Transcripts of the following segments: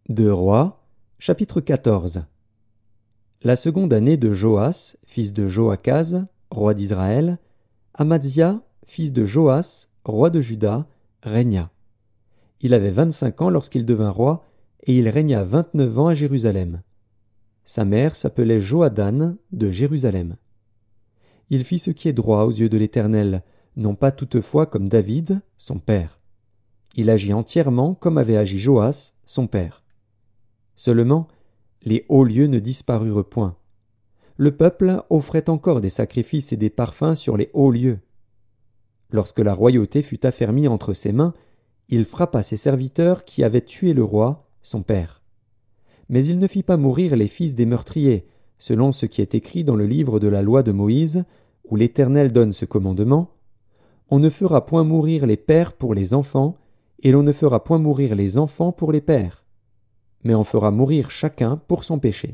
Deux Rois, chapitre 14. La seconde année de Joas, fils de Joachaz, roi d'Israël, Amadzia, fils de Joas, roi de Juda, régna. Il avait 25 ans lorsqu'il devint roi, et il régna 29 ans à Jérusalem. Sa mère s'appelait Johadan de Jérusalem. Il fit ce qui est droit aux yeux de l'Éternel, non pas toutefois comme David, son père. Il agit entièrement comme avait agi Joas, son père. Seulement, les hauts lieux ne disparurent point. Le peuple offrait encore des sacrifices et des parfums sur les hauts lieux. Lorsque la royauté fut affermie entre ses mains, il frappa ses serviteurs qui avaient tué le roi, son père. Mais il ne fit pas mourir les fils des meurtriers, selon ce qui est écrit dans le livre de la loi de Moïse, où l'Éternel donne ce commandement: On ne fera point mourir les pères pour les enfants, et l'on ne fera point mourir les enfants pour les pères, mais on fera mourir chacun pour son péché.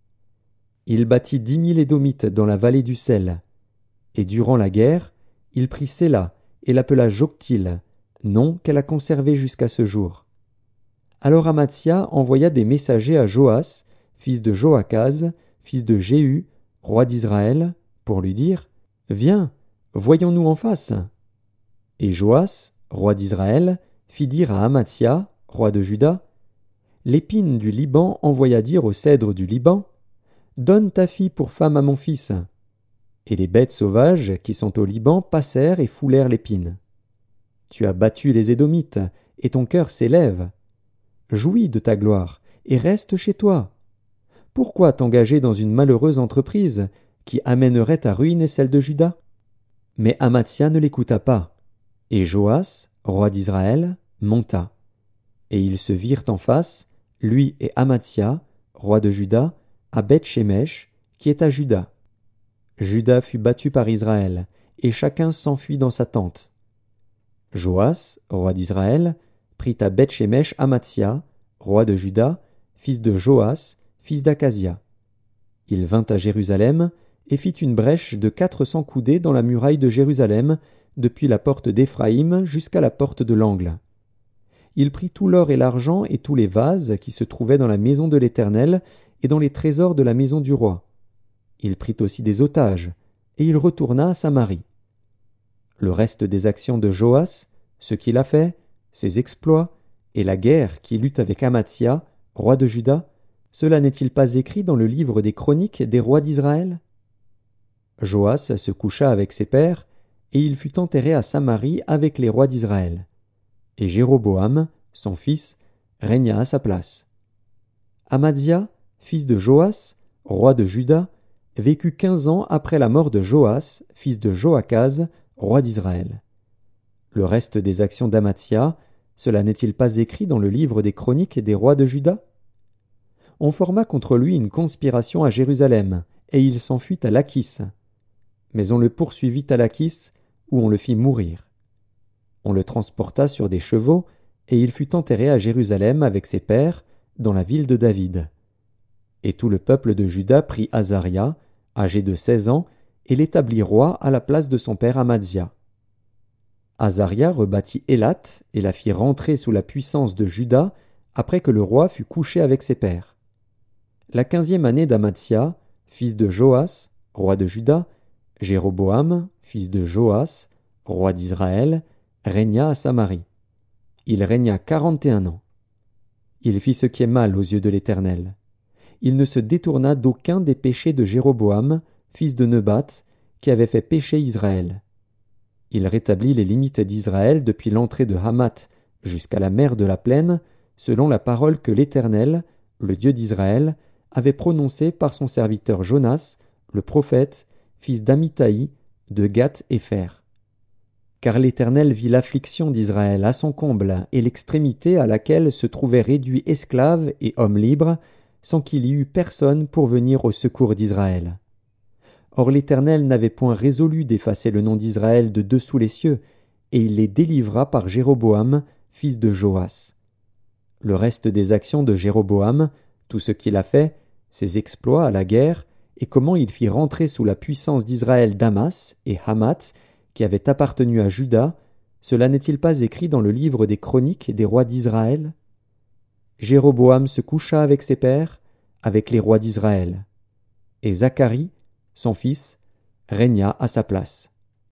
Il bâtit 10 000 Édomites dans la vallée du sel. Et durant la guerre, il prit Séla et l'appela Joktil, nom qu'elle a conservé jusqu'à ce jour. Alors Amatsia envoya des messagers à Joas, fils de Joachaz, fils de Jéhu, roi d'Israël, pour lui dire: Viens, voyons-nous en face. Et Joas, roi d'Israël, fit dire à Amatsia, roi de Juda: L'épine du Liban envoya dire au cèdre du Liban: Donne ta fille pour femme à mon fils. Et les bêtes sauvages qui sont au Liban passèrent et foulèrent l'épine. Tu as battu les Édomites, et ton cœur s'élève. Jouis de ta gloire, et reste chez toi. Pourquoi t'engager dans une malheureuse entreprise qui amènerait ta ruine et celle de Juda? Mais Amatsia ne l'écouta pas, et Joas, roi d'Israël, monta. Et ils se virent en face, lui et Amatsia, roi de Juda, à Beth-Shemesh, qui est à Juda. Juda fut battu par Israël, et chacun s'enfuit dans sa tente. Joas, roi d'Israël, prit à Beth-Shemesh Amatsia, roi de Juda, fils de Joas, fils d'Akazia. Il vint à Jérusalem, et fit une brèche de 400 coudées dans la muraille de Jérusalem, depuis la porte d'Éphraïm jusqu'à la porte de l'angle. Il prit tout l'or et l'argent et tous les vases qui se trouvaient dans la maison de l'Éternel et dans les trésors de la maison du roi. Il prit aussi des otages, et il retourna à Samarie. Le reste des actions de Joas, ce qu'il a fait, ses exploits, et la guerre qu'il eut avec Amatsia, roi de Juda, cela n'est-il pas écrit dans le livre des chroniques des rois d'Israël? Joas se coucha avec ses pères, et il fut enterré à Samarie avec les rois d'Israël. Et Jéroboam, son fils, régna à sa place. Amadzia, fils de Joas, roi de Juda, vécut 15 ans après la mort de Joas, fils de Joachaz, roi d'Israël. Le reste des actions d'Amatsia, cela n'est-il pas écrit dans le livre des chroniques des rois de Juda? On forma contre lui une conspiration à Jérusalem, et il s'enfuit à Lachis. Mais on le poursuivit à Lachis, où on le fit mourir. On le transporta sur des chevaux, et il fut enterré à Jérusalem avec ses pères, dans la ville de David. Et tout le peuple de Juda prit Azaria, âgé de 16 ans, et l'établit roi à la place de son père Amadzia. Azaria rebâtit Élat et la fit rentrer sous la puissance de Juda, après que le roi fut couché avec ses pères. La 15e année d'Amadzia, fils de Joas, roi de Juda, Jéroboam, fils de Joas, roi d'Israël, régna à Samarie. Il régna 41 ans. Il fit ce qui est mal aux yeux de l'Éternel. Il ne se détourna d'aucun des péchés de Jéroboam, fils de Nebat, qui avait fait pécher Israël. Il rétablit les limites d'Israël depuis l'entrée de Hamath jusqu'à la mer de la plaine, selon la parole que l'Éternel, le Dieu d'Israël, avait prononcée par son serviteur Jonas, le prophète, fils d'Amittai, de Gath-Hépher. Car l'Éternel vit l'affliction d'Israël à son comble et l'extrémité à laquelle se trouvaient réduits esclaves et hommes libres, sans qu'il y eût personne pour venir au secours d'Israël. Or l'Éternel n'avait point résolu d'effacer le nom d'Israël de dessous les cieux, et il les délivra par Jéroboam, fils de Joas. Le reste des actions de Jéroboam, tout ce qu'il a fait, ses exploits à la guerre, et comment il fit rentrer sous la puissance d'Israël Damas et Hamath, qui avaient appartenu à Juda, cela n'est-il pas écrit dans le livre des chroniques des rois d'Israël? Jéroboam se coucha avec ses pères, avec les rois d'Israël. Et Zacharie, son fils, régna à sa place.